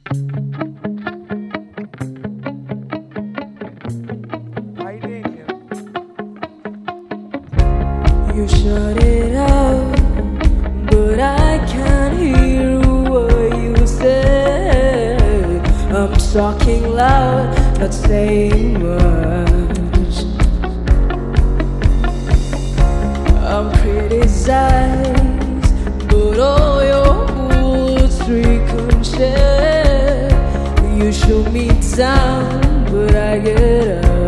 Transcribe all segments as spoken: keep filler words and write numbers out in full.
You shut it out, but I can't hear what you say. I'm talking loud, not saying much. I'm criticized, but all your words ricochet. You show me down, but I get up.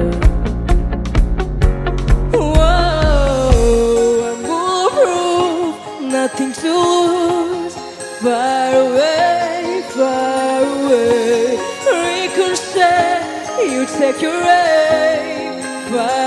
Nothing to lose, far away, far away. Ricochet, you take your aim, far